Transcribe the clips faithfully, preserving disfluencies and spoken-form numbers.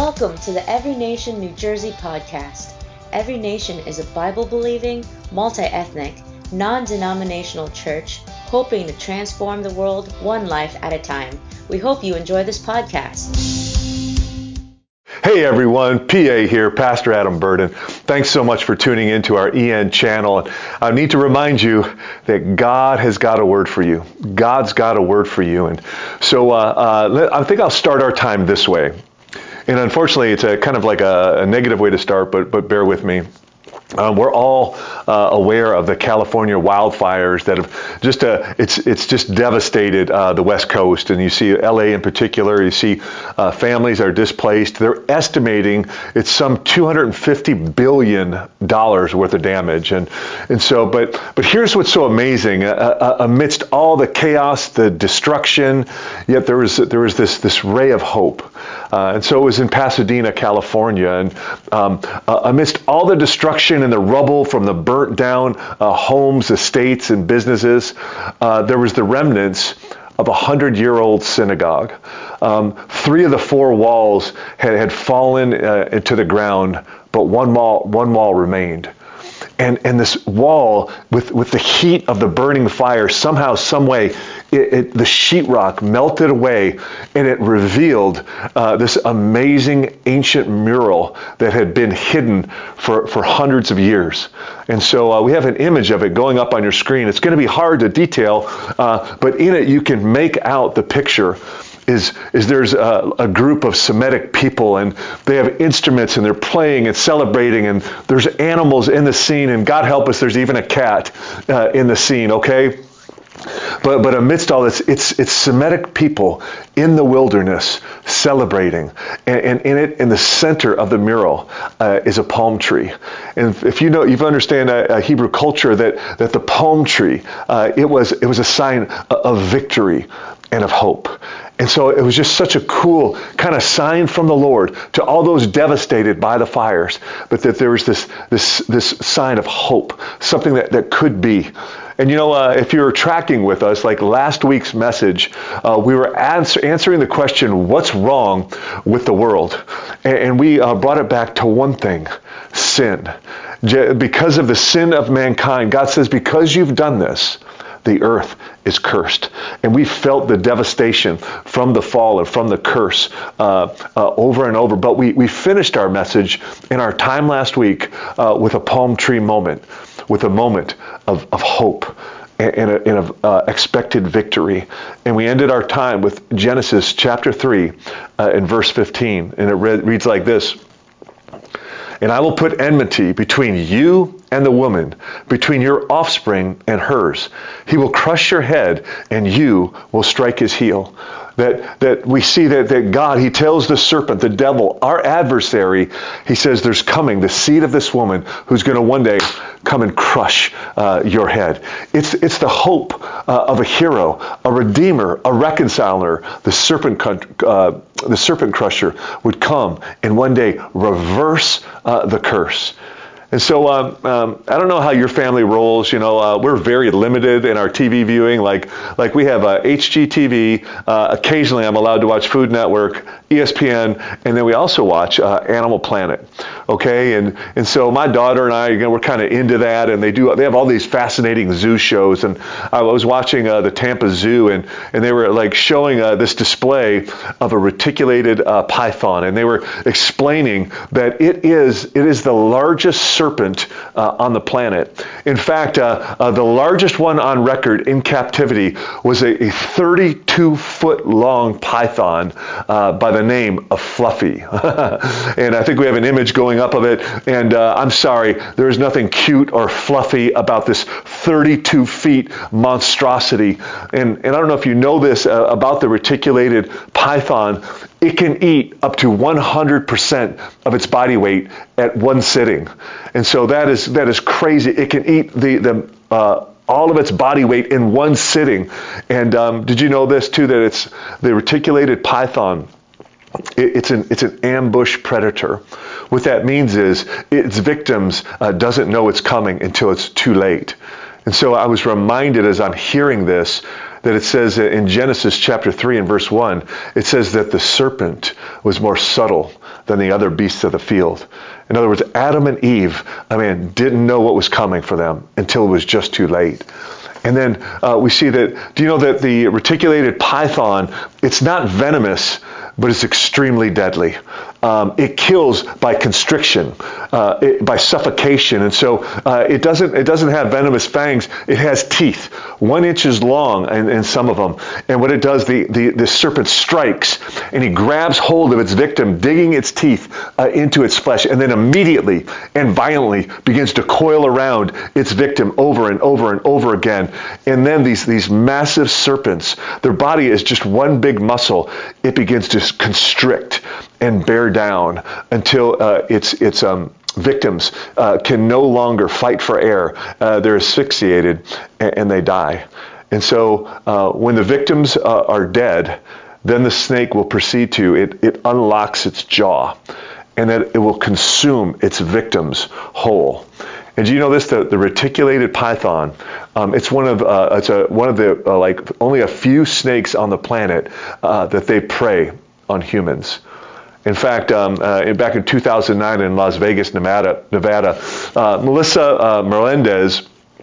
Welcome to the Every Nation New Jersey podcast. Every Nation is a Bible-believing, multi-ethnic, non-denominational church hoping to transform the world one life at a time. We hope you enjoy this podcast. Hey everyone, P A here, Pastor Adam Burden. Thanks so much for tuning into our E N channel. I need to remind you that God has got a word for you. God's got a word for you. And so uh, uh, I think I'll start our time this way. And unfortunately, it's a kind of like a, a negative way to start, but but bear with me. Um, we're all uh, aware of the California wildfires that have just uh, it's it's just devastated uh, the West Coast, and you see L A in particular. You see uh, families are displaced. They're estimating it's some two hundred fifty billion dollars worth of damage, and and so but but here's what's so amazing: uh, uh, amidst all the chaos, the destruction, yet there was there was this this ray of hope, uh, and so it was in Pasadena, California, and um, uh, amidst all the destruction and the rubble from the burnt down uh, homes, estates, and businesses, uh, there was the remnants of a hundred-year-old synagogue. Um, three of the four walls had, had fallen uh, into the ground, but one wall, one wall remained. And, and this wall, with, with the heat of the burning fire, somehow, some way, it, it, the sheetrock melted away, and it revealed uh, this amazing ancient mural that had been hidden for, for hundreds of years. And so uh, we have an image of it going up on your screen. It's going to be hard to detail, uh, but in it you can make out the picture. Is, is there's a, a group of Semitic people, and they have instruments, and they're playing and celebrating, and there's animals in the scene, and God help us, there's even a cat uh, in the scene, okay? But but amidst all this, it's it's Semitic people in the wilderness celebrating, and, and in it, in the center of the mural, uh, is a palm tree. And if you know, you understand uh, uh, Hebrew culture, that that the palm tree, uh, it was it was a sign of victory and of hope. And so it was just such a cool kind of sign from the Lord to all those devastated by the fires, but that there was this this this sign of hope, something that, that could be. And you know, uh, if you're tracking with us, like last week's message, uh, we were answer, answering the question, what's wrong with the world? And, and we uh, brought it back to one thing, sin. Because of the sin of mankind, God says, because you've done this, the earth is cursed. And we felt the devastation from the fall and from the curse uh, uh, over and over. But we, we finished our message in our time last week uh, with a palm tree moment, with a moment of, of hope and a, and a uh, expected victory. And we ended our time with Genesis chapter three uh, in verse fifteen. And it read, reads like this. And I will put enmity between you and the woman, between your offspring and hers. He will crush your head, and you will strike his heel. That that we see that, that God, he tells the serpent, the devil, our adversary, he says there's coming the seed of this woman who's going to one day come and crush uh, your head. It's it's the hope uh, of a hero, a redeemer, a reconciler. The serpent uh, the serpent crusher would come and one day reverse uh, the curse. And so um, um, I don't know how your family rolls. You know, uh, we're very limited in our T V viewing. Like like we have uh, H G T V. Uh, occasionally, I'm allowed to watch Food Network, E S P N, and then we also watch uh, Animal Planet. Okay, and and so my daughter and I, you know, we're kind of into that, and they do they have all these fascinating zoo shows. And I was watching uh, the Tampa Zoo, and and they were like showing uh, this display of a reticulated uh, python, and they were explaining that it is it is the largest serpent uh, on the planet. In fact, uh, uh, the largest one on record in captivity was a, a thirty-two foot long python uh, by the name of Fluffy. And I think we have an image going up of it. And uh, I'm sorry, there is nothing cute or fluffy about this thirty-two feet monstrosity. And, and I don't know if you know this uh, about the reticulated python. It can eat up to one hundred percent of its body weight at one sitting. And so that is that is crazy. It can eat the, the uh, all of its body weight in one sitting. And um, did you know this too, that it's the reticulated python, it, it's an it's an ambush predator. What that means is its victims uh, doesn't know it's coming until it's too late. And so I was reminded as I'm hearing this that it says in Genesis chapter three and verse one, it says that the serpent was more subtle than the other beasts of the field. In other words, Adam and Eve, I mean, didn't know what was coming for them until it was just too late. And then uh, we see that, do you know that the reticulated python, it's not venomous, but it's extremely deadly. Um, it kills by constriction, uh, it, by suffocation, and so uh, it doesn't it doesn't have venomous fangs. It has teeth, one inches long, in, in some of them. And what it does, the, the the serpent strikes, and he grabs hold of its victim, digging its teeth uh, into its flesh, and then immediately and violently begins to coil around its victim over and over and over again. And then these these massive serpents, their body is just one big muscle. It begins to constrict and bear down until uh, its its um, victims uh, can no longer fight for air. Uh, they're asphyxiated and, and they die. And so uh, when the victims uh, are dead, then the snake will proceed to, it, it unlocks its jaw, and that it will consume its victims whole. And do you know this? The, the reticulated python, um, it's one of uh, it's a, one of the uh, like only a few snakes on the planet uh, that they prey on humans. In fact, um, uh, in, back in two thousand nine in Las Vegas, Nevada, Nevada, uh, Melissa uh, Melendez,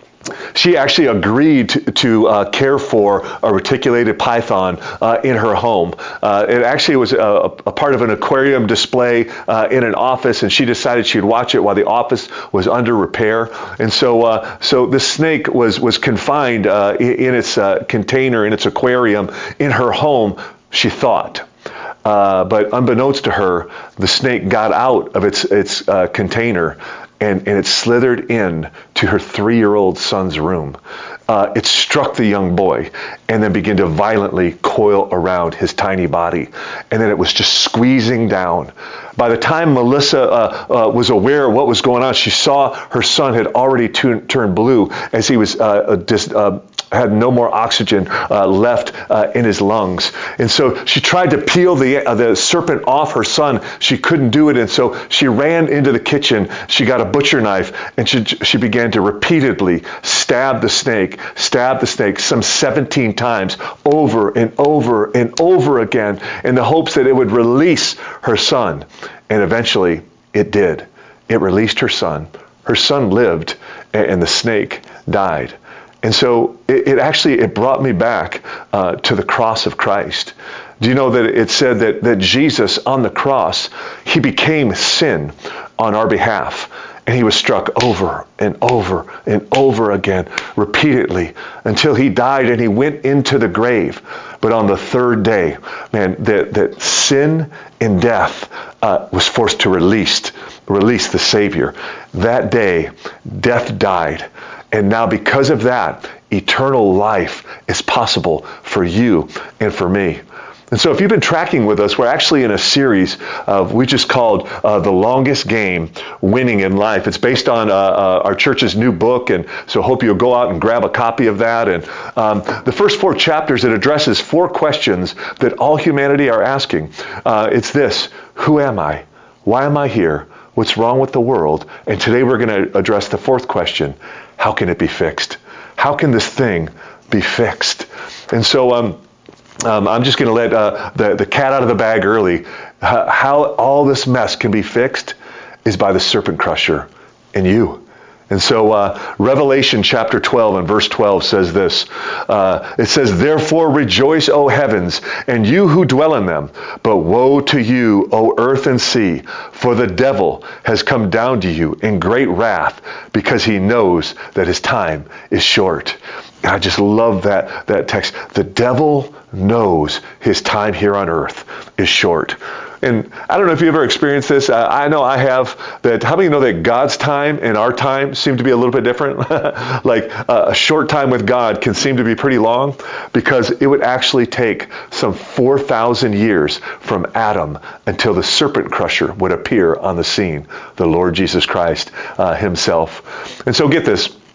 she actually agreed to, to uh, care for a reticulated python uh, in her home. Uh, it actually was a, a part of an aquarium display uh, in an office, and she decided she'd watch it while the office was under repair. And so, uh, so this snake was was confined uh, in, in its uh, container, in its aquarium, in her home, she thought. Uh, but unbeknownst to her, the snake got out of its its uh, container, and, and it slithered in to her three-year-old son's room. Uh, it struck the young boy and then began to violently coil around his tiny body. And then it was just squeezing down. By the time Melissa uh, uh, was aware of what was going on, she saw her son had already tu- turned blue as he was uh, dis- uh, had no more oxygen uh, left uh, in his lungs. And so she tried to peel the uh, the serpent off her son. She couldn't do it, and so she ran into the kitchen. She got a butcher knife, and she she began to repeatedly stab the snake, stab the snake some seventeen times, over and over and over again, in the hopes that it would release her son. And eventually it did. It released her son. Her son lived, and the snake died. And so it, it actually, it brought me back uh, to the cross of Christ. Do you know that it said that, that Jesus on the cross, he became sin on our behalf. And he was struck over and over and over again, repeatedly, until he died and he went into the grave. But on the third day, man, that, that sin and death uh, was forced to release, release the Savior. That day, death died. And now because of that, eternal life is possible for you and for me. And so if you've been tracking with us, we're actually in a series of, we just called uh, The Longest Game, Winning in Life. It's based on uh, uh, our church's new book, and so hope you'll go out and grab a copy of that. And um, the first four chapters, it addresses four questions that all humanity are asking. Uh, it's this: who am I? Why am I here? What's wrong with the world? And today we're going to address the fourth question: how can it be fixed? How can this thing be fixed? And so, um, Um, I'm just going to let uh, the, the cat out of the bag early. Uh, how all this mess can be fixed is by the serpent crusher in you. And so uh, Revelation chapter twelve and verse twelve says this. Uh, it says, "Therefore rejoice, O heavens, and you who dwell in them. But woe to you, O earth and sea, for the devil has come down to you in great wrath, because he knows that his time is short." And I just love that, that text. The devil knows his time here on earth is short. And I don't know if you ever experienced this. Uh, I know I have. That how many know that God's time and our time seem to be a little bit different? Like uh, a short time with God can seem to be pretty long, because it would actually take some four thousand years from Adam until the serpent crusher would appear on the scene, the Lord Jesus Christ uh, himself. And so get this.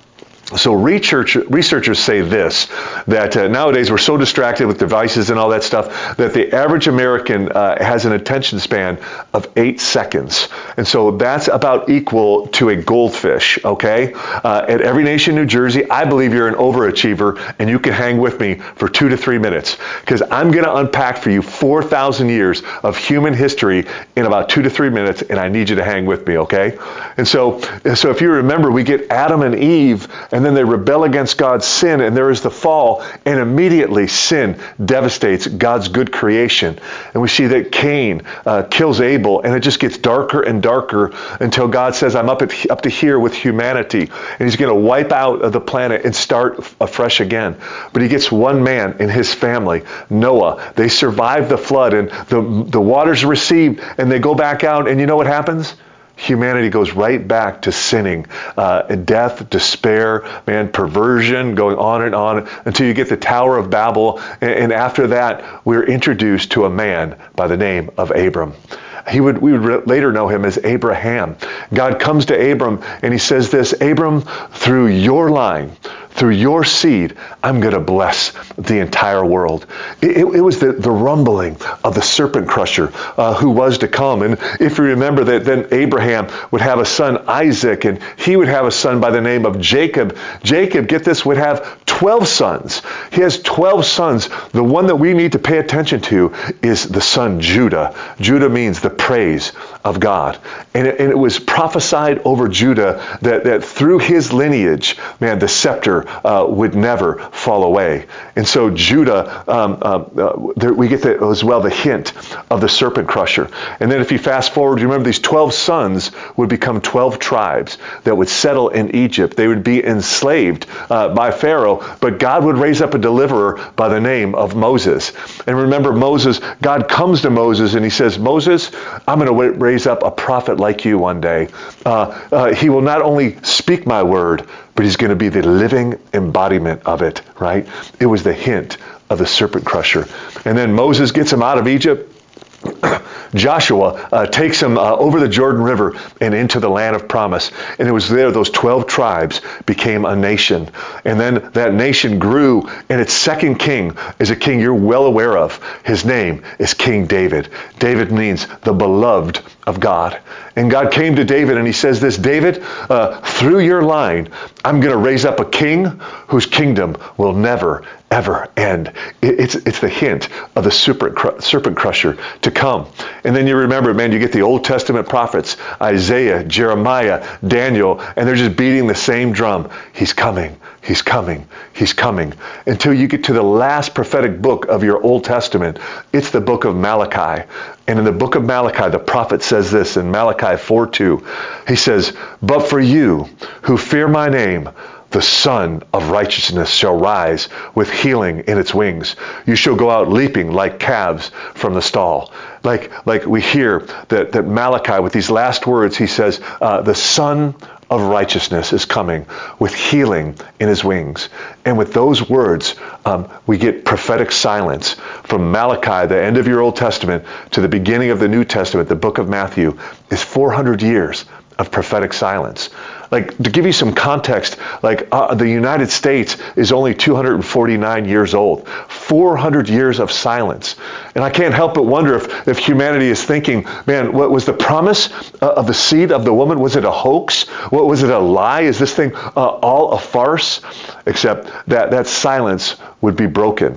So research, researchers say this, that uh, nowadays we're so distracted with devices and all that stuff that the average American uh, has an attention span of eight seconds. And so that's about equal to a goldfish, okay? Uh, at Every Nation New Jersey, I believe you're an overachiever and you can hang with me for two to three minutes because I'm going to unpack for you four thousand years of human history in about two to three minutes, and I need you to hang with me, okay? And so, so if you remember, we get Adam and Eve, and then they rebel against God's sin, and there is the fall, and immediately sin devastates God's good creation. And we see that Cain uh, kills Abel, and it just gets darker and darker until God says, I'm up, at, up to here with humanity, and he's going to wipe out the planet and start afresh again. But he gets one man in his family, Noah. They survive the flood, and the, the waters recede, and they go back out, and you know what happens? Humanity goes right back to sinning, uh, death, despair, man, perversion, going on and on until you get the Tower of Babel. And, and after that, we're introduced to a man by the name of Abram. He would, we would re- later know him as Abraham. God comes to Abram and he says this, Abram, through your line, through your seed, I'm going to bless the entire world. It, it, it was the, the rumbling of the serpent crusher uh, who was to come. And if you remember that then Abraham would have a son, Isaac, and he would have a son by the name of Jacob. Jacob, get this, would have twelve sons. He has twelve sons. The one that we need to pay attention to is the son Judah. Judah means the praise of God. And it, and it was prophesied over Judah that, that through his lineage, man, the scepter uh, would never fall away. And so Judah, um, uh, uh, there, we get the, as well the hint of the serpent crusher. And then if you fast forward, you remember these twelve sons would become twelve tribes that would settle in Egypt. They would be enslaved uh, by Pharaoh, but God would raise up a deliverer by the name of Moses. And remember Moses, God comes to Moses and he says, Moses, I'm going to raise up a prophet like you one day. Uh, uh, he will not only speak my word, but he's going to be the living embodiment of it, right? It was the hint of the serpent crusher. And then Moses gets him out of Egypt. Joshua uh, takes him uh, over the Jordan River and into the land of promise. And it was there those twelve tribes became a nation. And then that nation grew, and its second king is a king you're well aware of. His name is King David. David means the beloved of God. And God came to David and he says this, David, uh, through your line, I'm going to raise up a king whose kingdom will never, ever end. It, it's, it's the hint of the serpent, cr- serpent crusher to come. And then you remember, man, you get the Old Testament prophets, Isaiah, Jeremiah, Daniel, and they're just beating the same drum. He's coming. He's coming. He's coming. Until you get to the last prophetic book of your Old Testament. It's the book of Malachi. And in the book of Malachi, the prophet says this in Malachi four two. He says, but for you who fear my name, the Son of Righteousness shall rise with healing in its wings. You shall go out leaping like calves from the stall. Like, like we hear that, that Malachi, with these last words, he says, uh, the Son of Righteousness is coming with healing in his wings. And with those words, um, we get prophetic silence from Malachi, the end of your Old Testament, to the beginning of the New Testament, the book of Matthew, is four hundred years of prophetic silence. Like, to give you some context, like uh, the United States is only two hundred forty-nine years old. four hundred years of silence. And I can't help but wonder if, if humanity is thinking, man, what was the promise uh, of the seed of the woman? Was it a hoax? What was it, a lie? Is this thing uh, all a farce? Except that that silence would be broken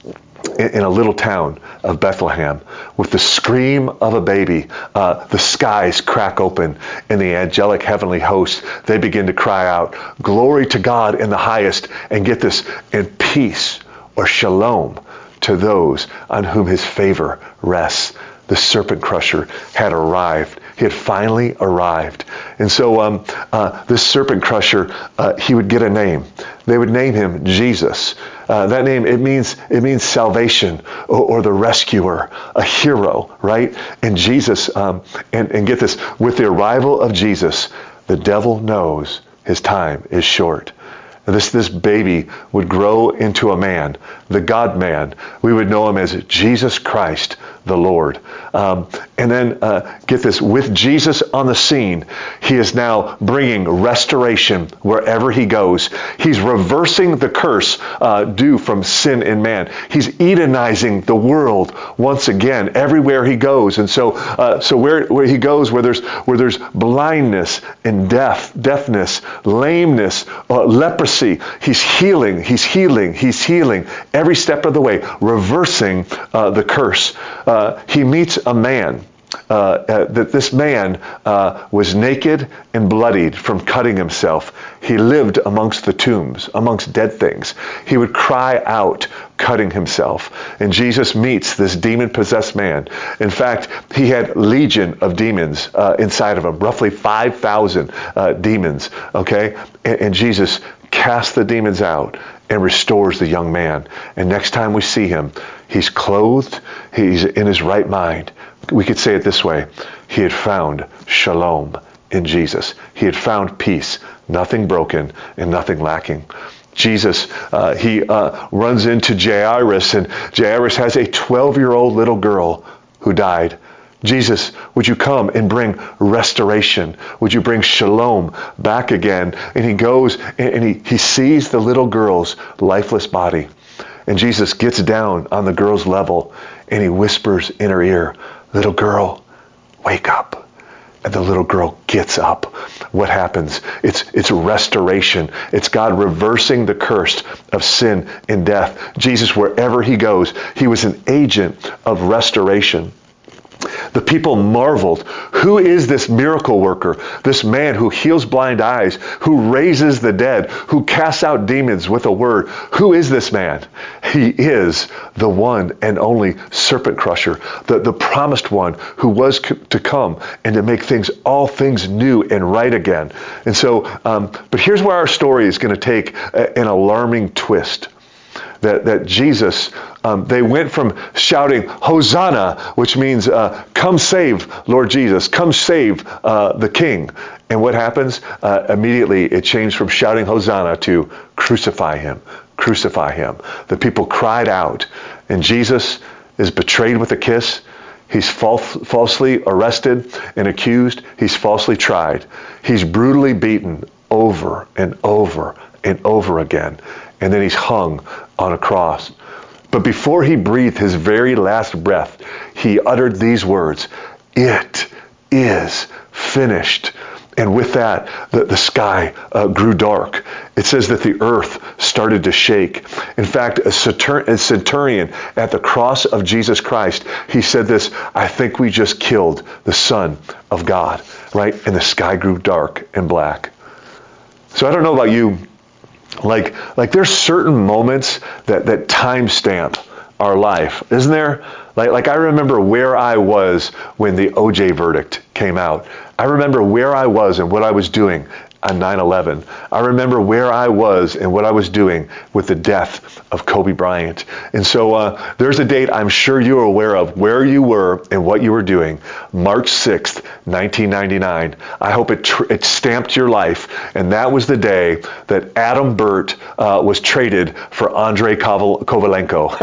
in a little town of Bethlehem with the scream of a baby. Uh, the skies crack open and the angelic heavenly host, they begin to cry out, glory to God in the highest, and get this, and peace or shalom to those on whom his favor rests. The serpent crusher had arrived. He had finally arrived. And so um, uh, this serpent crusher, uh, he would get a name. They would name him Jesus. Uh, that name, it means it means salvation or, or the rescuer, a hero, right? And Jesus, um, and, and get this, with the arrival of Jesus, the devil knows his time is short. This, this baby would grow into a man, the God-man. We would know him as Jesus Christ, the Lord. Um, and then, uh, get this, with Jesus on the scene, he is now bringing restoration wherever he goes. He's reversing the curse uh, due from sin in man. He's Edenizing the world once again everywhere he goes. And so, uh, so where, where he goes, where there's where there's blindness and deaf, deafness, lameness, uh, leprosy, he's healing, he's healing, he's healing every step of the way, reversing uh, the curse. Uh, he meets a man. Uh, uh, that this man uh, was naked and bloodied from cutting himself. He lived amongst the tombs, amongst dead things. He would cry out, cutting himself. And Jesus meets this demon-possessed man. In fact, he had legion of demons uh, inside of him, roughly five thousand uh, demons, okay? And, and Jesus casts the demons out and restores the young man. And next time we see him, he's clothed, he's in his right mind. We could say it this way: he had found shalom in Jesus. He had found peace, nothing broken and nothing lacking. Jesus, uh, he uh, runs into Jairus, and Jairus has a twelve-year-old little girl who died. Jesus, would you come and bring restoration? Would you bring shalom back again? And he goes and he, he sees the little girl's lifeless body. And Jesus gets down on the girl's level and he whispers in her ear, "Little girl, wake up." And the little girl gets up. What happens? It's it's restoration. It's God reversing the curse of sin and death. Jesus, wherever he goes, he was an agent of restoration. The people marveled. Who is this miracle worker? This man who heals blind eyes, who raises the dead, who casts out demons with a word. Who is this man? He is the one and only serpent crusher, the, the promised one who was co- to come and to make things, all things new and right again. And so, um, but here's where our story is going to take a, an alarming twist. That, that Jesus, um, they went from shouting, "Hosanna," which means, uh, come save Lord Jesus, come save uh, the King. And what happens? Uh, immediately it changed from shouting Hosanna to crucify him, crucify him. The people cried out, and Jesus is betrayed with a kiss. He's false, falsely arrested and accused. He's falsely tried. He's brutally beaten over and over and over again. And then he's hung on a cross. But before he breathed his very last breath, he uttered these words, "It is finished." And with that, the, the sky uh, grew dark. It says that the earth started to shake. In fact, a, centur- a centurion at the cross of Jesus Christ, he said this, "I think we just killed the Son of God," right? And the sky grew dark and black. So I don't know about you, Like, like there's certain moments that, that timestamp our life, isn't there? Like, like I remember where I was when the O J verdict came out. I remember where I was and what I was doing on nine eleven. I remember where I was and what I was doing with the death of Kobe Bryant. And so uh, there's a date I'm sure you are aware of where you were and what you were doing. March sixth, nineteen ninety-nine. I hope it tr- it stamped your life. And that was the day that Adam Burt uh, was traded for Andrei Kovalenko.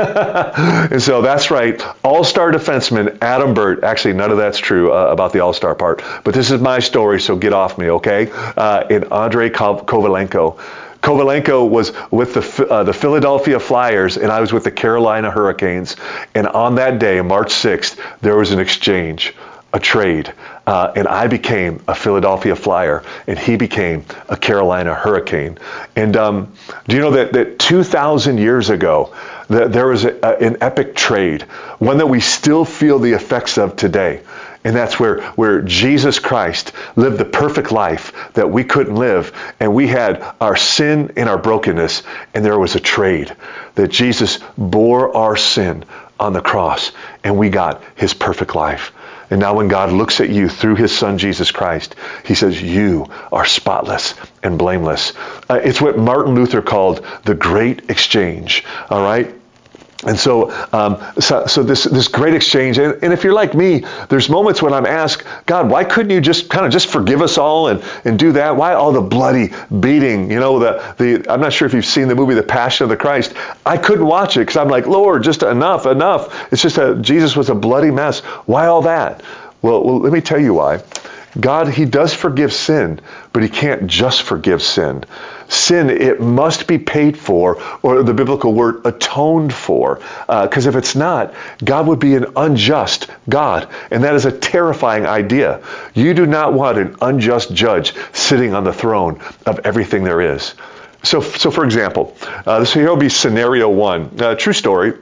And so that's right. All-star defenseman Adam Burt. Actually, none of that's true uh, about the all-star part. But this is my story, so get off me, okay? Uh, in Andrei Kovalenko. Kovalenko was with the uh, the Philadelphia Flyers, and I was with the Carolina Hurricanes. And on that day, March sixth, there was an exchange, a trade. Uh, and I became a Philadelphia Flyer, and he became a Carolina Hurricane. And um, do you know that, that two thousand years ago, that there was a, a, an epic trade, one that we still feel the effects of today. And that's where, where Jesus Christ lived the perfect life that we couldn't live. And we had our sin and our brokenness. And there was a trade that Jesus bore our sin on the cross. And we got his perfect life. And now when God looks at you through his son, Jesus Christ, he says, you are spotless and blameless. Uh, it's what Martin Luther called the great exchange. All right. And so, um, so, so this this great exchange, and, and if you're like me, there's moments when I'm asked, God, why couldn't you just kind of just forgive us all and, and do that? Why all the bloody beating? You know, the the I'm not sure if you've seen the movie The Passion of the Christ. I couldn't watch it because I'm like, Lord, just enough, enough. It's just that Jesus was a bloody mess. Why all that? Well, well, let me tell you why. God, he does forgive sin, but he can't just forgive sin. Sin, it must be paid for, or the biblical word atoned for. Because uh, if it's not, God would be an unjust God. And that is a terrifying idea. You do not want an unjust judge sitting on the throne of everything there is. So, so for example, uh, this here will be scenario one. Uh, true story.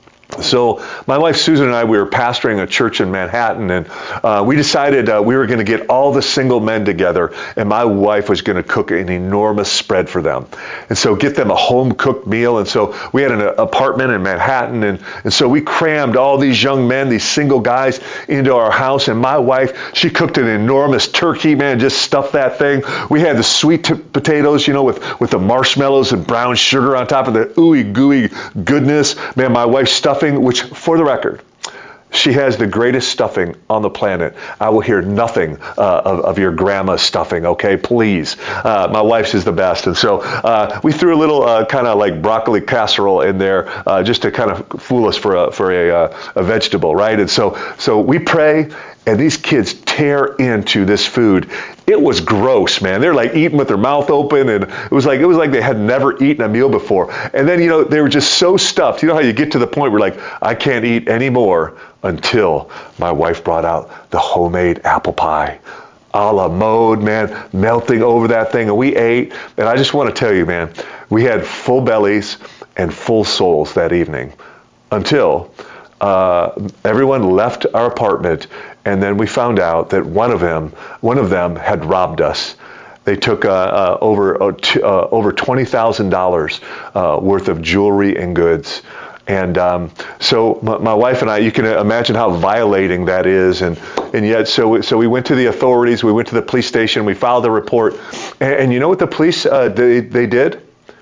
So my wife Susan and I, we were pastoring a church in Manhattan, and uh, we decided uh, we were going to get all the single men together, and my wife was going to cook an enormous spread for them. And so get them a home-cooked meal. And so we had an apartment in Manhattan, and, and so we crammed all these young men, these single guys, into our house. And my wife, she cooked an enormous turkey, man, just stuffed that thing. We had the sweet t- potatoes, you know, with, with the marshmallows and brown sugar on top of the ooey gooey goodness. Man, my wife stuffed which, for the record, she has the greatest stuffing on the planet. I will hear nothing uh, of, of your grandma's stuffing, okay? Please. Uh, my wife's is the best. And so uh, we threw a little uh, kind of like broccoli casserole in there uh, just to kind of fool us for a, for a, uh, a vegetable, right? And so, so we pray, and these kids tear into this food. It was gross, man. They're like eating with their mouth open, and it was like it was like they had never eaten a meal before. And then, you know, they were just so stuffed. You know how you get to the point where like, I can't eat anymore, until my wife brought out the homemade apple pie. A la mode, man, melting over that thing. And we ate, and I just want to tell you, man, we had full bellies and full souls that evening until uh, everyone left our apartment. And then we found out that one of them, one of them had robbed us. They took uh, uh, over uh, t- uh, over twenty thousand dollars uh, worth of jewelry and goods. And um, so my, my wife and I, you can imagine how violating that is. And, and yet, so, so we went to the authorities, we went to the police station, we filed a report. And, and you know what the police, uh, they, they did?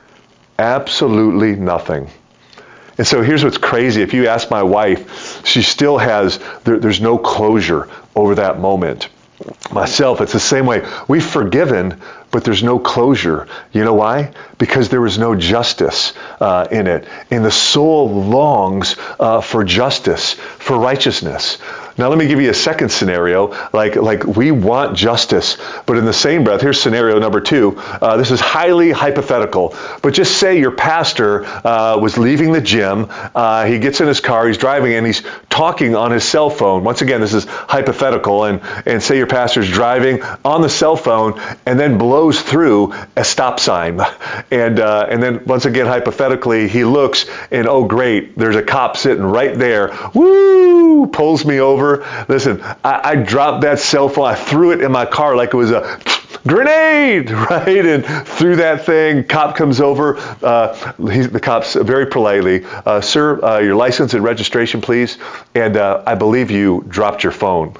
Absolutely nothing. And so here's what's crazy. If you ask my wife, she still has, there, there's no closure over that moment. Myself, it's the same way. We've forgiven, but there's no closure. You know why? Because there was no justice uh, in it. And the soul longs uh, for justice, for righteousness. Now, let me give you a second scenario. Like, like we want justice, but in the same breath, here's scenario number two. Uh, this is highly hypothetical, but just say your pastor uh, was leaving the gym. Uh, he gets in his car, he's driving, and he's talking on his cell phone. Once again, this is hypothetical, and, and say your pastor's driving on the cell phone and then blows through a stop sign. And, uh, and then, once again, hypothetically, he looks, and oh, great, there's a cop sitting right there. Woo! Pulls me over. Listen, I, I dropped that cell phone. I threw it in my car like it was a grenade, right? And threw that thing. Cop comes over. Uh, he's, the cop's very politely, uh, sir, uh, your license and registration, please. And uh, I believe you dropped your phone,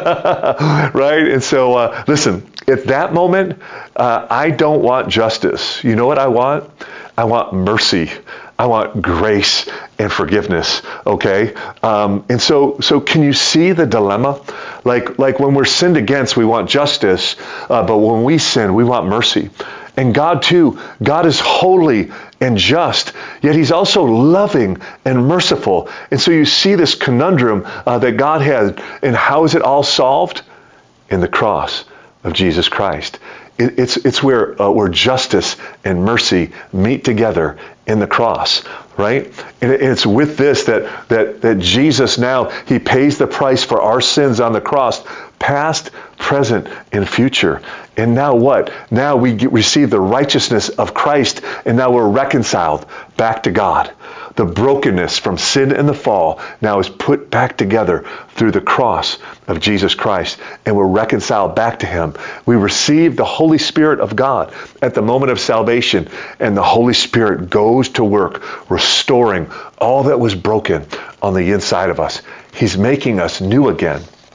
right? And so, uh, listen, at that moment, uh, I don't want justice. You know what I want? I want mercy. I want grace and forgiveness, okay? Um, and so, so can you see the dilemma? Like, like when we're sinned against, we want justice, uh, but when we sin, we want mercy. And God too, God is holy and just, yet he's also loving and merciful. And so you see this conundrum uh, that God has, and how is it all solved? In the cross of Jesus Christ. It, it's it's where uh, where justice and mercy meet together in the cross, right? And it, it's with this that that that Jesus now, he pays the price for our sins on the cross, past, present, and future. And now what? Now we get, receive the righteousness of Christ, and now we're reconciled back to God. The brokenness from sin and the fall now is put back together through the cross of Jesus Christ, and we're reconciled back to him. We receive the Holy Spirit of God at the moment of salvation, and the Holy Spirit goes to work restoring all that was broken on the inside of us. He's making us new again.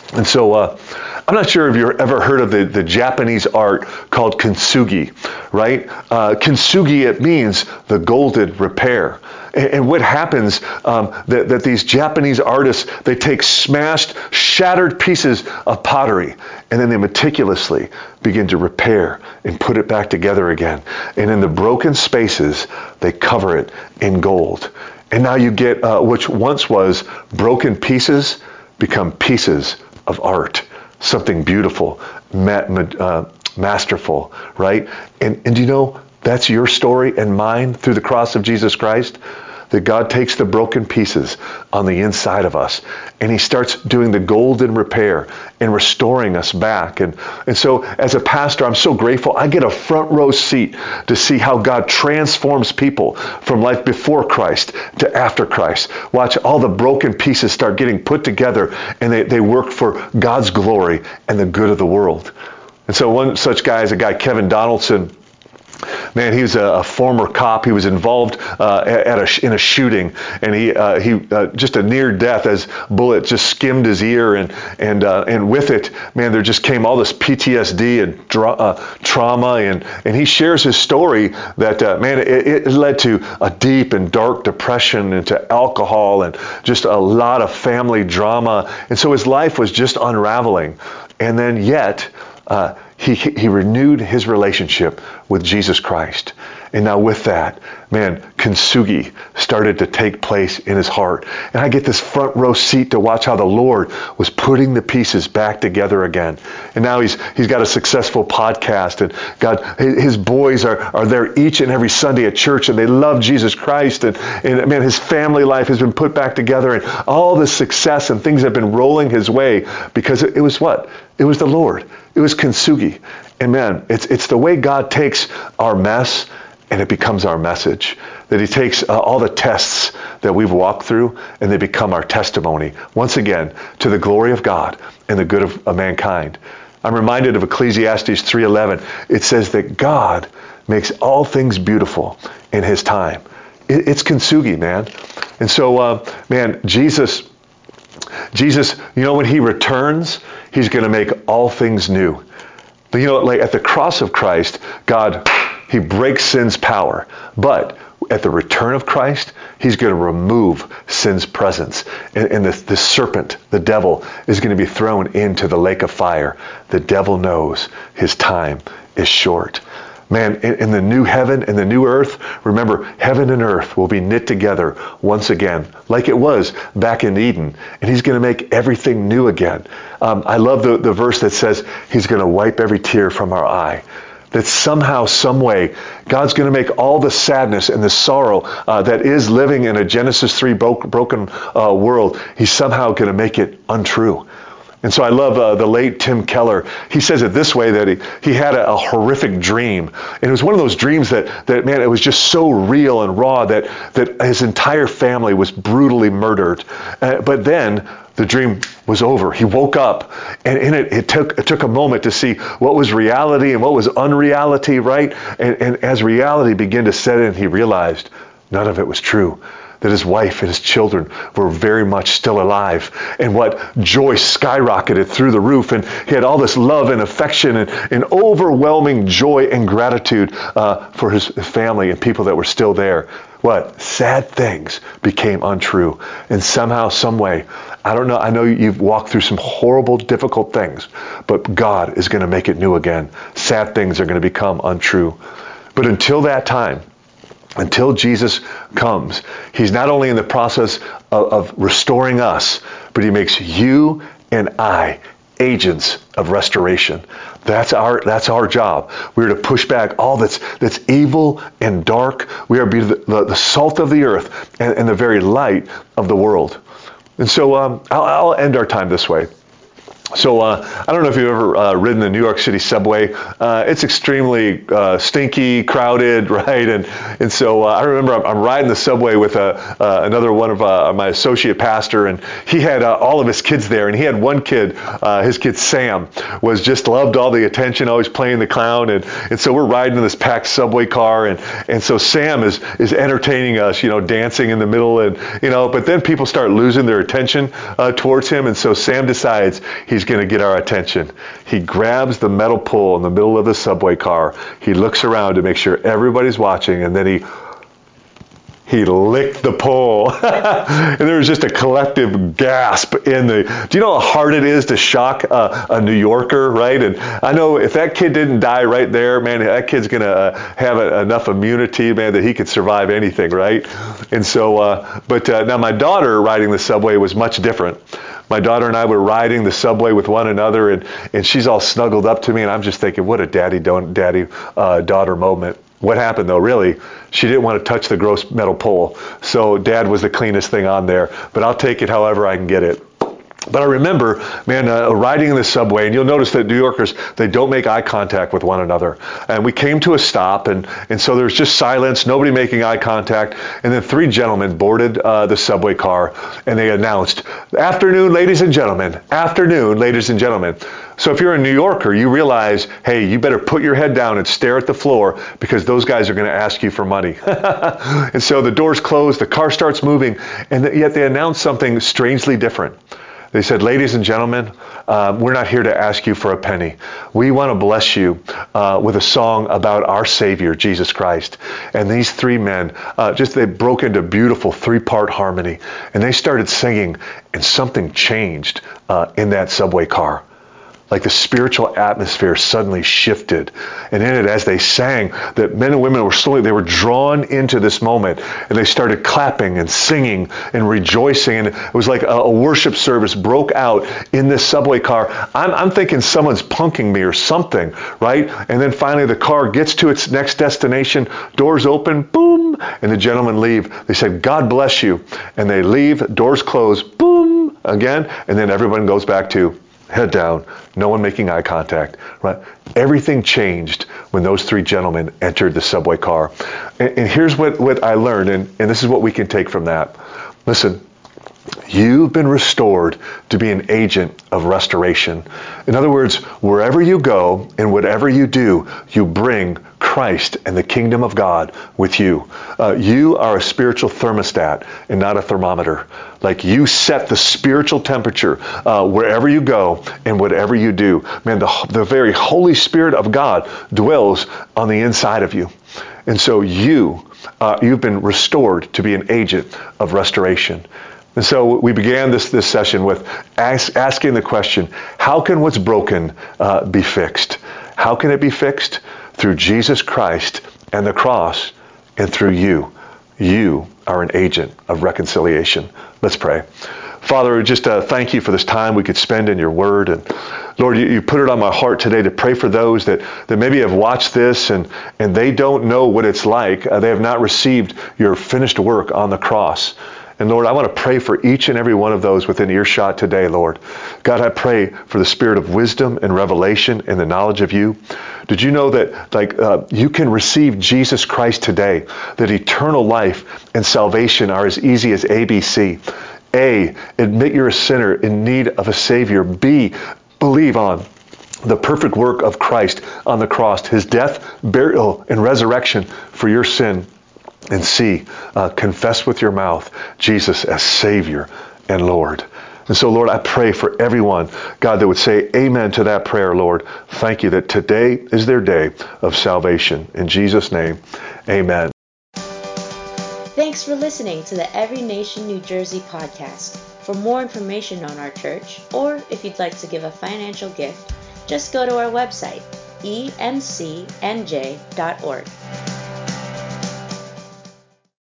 And so uh, I'm not sure if you've ever heard of the, the Japanese art called kintsugi, right? Uh, kintsugi, it means the golden repair. And, and what happens, um, that, that these Japanese artists, they take smashed, shattered pieces of pottery, and then they meticulously begin to repair and put it back together again. And in the broken spaces, they cover it in gold. And now you get, uh, which once was broken pieces, become pieces of art, something beautiful, ma- uh, masterful, right? And, and you know, that's your story and mine through the cross of Jesus Christ, that God takes the broken pieces on the inside of us and he starts doing the golden repair and restoring us back. And, and so as a pastor, I'm so grateful. I get a front row seat to see how God transforms people from life before Christ to after Christ. Watch all the broken pieces start getting put together and they, they work for God's glory and the good of the world. And so one such guy is a guy, Kevin Donaldson. Man, he was a, a former cop. He was involved uh, at a, in a shooting, and he uh, he uh, just a near death as bullet just skimmed his ear, and and uh, and with it, man, there just came all this P T S D and dra- uh, trauma, and and he shares his story that uh, man, it, it led to a deep and dark depression, into alcohol, and just a lot of family drama, and so his life was just unraveling, and then yet. Uh, He, he renewed his relationship with Jesus Christ. And now with that, man, kintsugi started to take place in his heart. And I get this front row seat to watch how the Lord was putting the pieces back together again. And now he's he's got a successful podcast. And God, his boys are, are there each and every Sunday at church, and they love Jesus Christ. And, and man, his family life has been put back together. And all this success and things have been rolling his way because it, it was what? It was the Lord. It was kintsugi. And man, it's it's the way God takes our mess and it becomes our message. That he takes uh, all the tests that we've walked through and they become our testimony. Once again, to the glory of God and the good of, of mankind. I'm reminded of Ecclesiastes three eleven. It says that God makes all things beautiful in his time. It, it's kintsugi, man. And so, uh, man, Jesus, Jesus, you know, when he returns, he's going to make all things new. But you know, like at the cross of Christ, God, he breaks sin's power. But at the return of Christ, he's going to remove sin's presence. And, and the, the serpent, the devil, is going to be thrown into the lake of fire. The devil knows his time is short. Man, in, in the new heaven and the new earth, remember, heaven and earth will be knit together once again, like it was back in Eden. And he's going to make everything new again. Um, I love the, the verse that says he's going to wipe every tear from our eye. That somehow, some way, God's going to make all the sadness and the sorrow uh, that is living in a Genesis three bro- broken uh, world, he's somehow going to make it untrue. And so I love uh, the late Tim Keller. He says it this way, that he, he had a, a horrific dream. And it was one of those dreams that, that, man, it was just so real and raw that, that his entire family was brutally murdered. Uh, but then the dream was over. He woke up, and in it, it took it took a moment to see what was reality and what was unreality, right? And, and as reality began to set in, he realized none of it was true. That his wife and his children were very much still alive. And what joy skyrocketed through the roof. And he had all this love and affection and, and overwhelming joy and gratitude uh, for his family and people that were still there. What? Sad things became untrue. And somehow, some way, I don't know, I know you've walked through some horrible, difficult things, but God is going to make it new again. Sad things are going to become untrue. But until that time, until Jesus comes, he's not only in the process of, of restoring us, but he makes you and I agents of restoration. That's our that's our job. We're to push back all that's that's evil and dark. We are to be the, the, the salt of the earth and, and the very light of the world. And so um, I'll, I'll end our time this way. So uh, I don't know if you've ever uh, ridden the New York City subway. Uh, it's extremely uh, stinky, crowded, right? And and so uh, I remember I'm, I'm riding the subway with uh, uh, another one of uh, my associate pastor, and he had uh, all of his kids there, and he had one kid, uh, his kid Sam, was just loved all the attention, always playing the clown, and and so we're riding in this packed subway car, and and so Sam is is entertaining us, you know, dancing in the middle, and you know, but then people start losing their attention uh, towards him, and so Sam decides he's he's going to get our attention. He grabs the metal pole in the middle of the subway car. He looks around to make sure everybody's watching, and then he He licked the pole. And there was just a collective gasp in the, do you know how hard it is to shock a, a New Yorker, right? And I know if that kid didn't die right there, man, that kid's going to uh, have a, enough immunity, man, that he could survive anything, right? And so, uh, but uh, now my daughter riding the subway was much different. My daughter and I were riding the subway with one another, and, and she's all snuggled up to me, and I'm just thinking, what a daddy don't daddy uh, daughter moment. What happened though, really, she didn't want to touch the gross metal pole, so Dad was the cleanest thing on there, but I'll take it however I can get it. But I remember, man, uh, riding in the subway, and you'll notice that New Yorkers, they don't make eye contact with one another. And we came to a stop, and, and so there was just silence, nobody making eye contact, and then three gentlemen boarded uh, the subway car, and they announced, "Afternoon, ladies and gentlemen, afternoon, ladies and gentlemen." So if you're a New Yorker, you realize, hey, you better put your head down and stare at the floor because those guys are going to ask you for money. And so the doors close, the car starts moving, and yet they announce something strangely different. They said, "Ladies and gentlemen, uh, we're not here to ask you for a penny. We want to bless you uh, with a song about our Savior, Jesus Christ." And these three men, uh, just they broke into beautiful three-part harmony, and they started singing, and something changed uh, in that subway car. Like the spiritual atmosphere suddenly shifted. And in it, as they sang, that men and women were slowly, they were drawn into this moment. And they started clapping and singing and rejoicing. And it was like a, a worship service broke out in this subway car. I'm, I'm thinking someone's punking me or something, right? And then finally the car gets to its next destination, doors open, boom, and the gentlemen leave. They said, "God bless you." And they leave, doors close, boom, again, and then everyone goes back to head down, no one making eye contact, right? Everything changed when those three gentlemen entered the subway car. And, and here's what, what I learned, and, and this is what we can take from that. Listen, you've been restored to be an agent of restoration. In other words, wherever you go and whatever you do, you bring Christ and the kingdom of God with you. Uh, you are a spiritual thermostat and not a thermometer. Like you set the spiritual temperature uh, wherever you go and whatever you do. Man, the, the very Holy Spirit of God dwells on the inside of you. And so you, uh, you've been restored to be an agent of restoration. And so we began this, this session with ask, asking the question, how can what's broken uh, be fixed? How can it be fixed? Through Jesus Christ and the cross, and through you. You are an agent of reconciliation. Let's pray. Father, just uh, thank you for this time we could spend in your word. And Lord, you, you put it on my heart today to pray for those that, that maybe have watched this and, and they don't know what it's like. Uh, they have not received your finished work on the cross. And Lord, I want to pray for each and every one of those within earshot today, Lord. God, I pray for the spirit of wisdom and revelation and the knowledge of you. Did you know that like uh, you can receive Jesus Christ today, that eternal life and salvation are as easy as A B C? A, admit you're a sinner in need of a Savior. B, believe on the perfect work of Christ on the cross, his death, burial, and resurrection for your sin. And C, uh, confess with your mouth Jesus as Savior and Lord. And so, Lord, I pray for everyone, God, that would say amen to that prayer, Lord. Thank you that today is their day of salvation. In Jesus' name, amen. Thanks for listening to the Every Nation New Jersey podcast. For more information on our church, or if you'd like to give a financial gift, just go to our website, e m c n j dot org.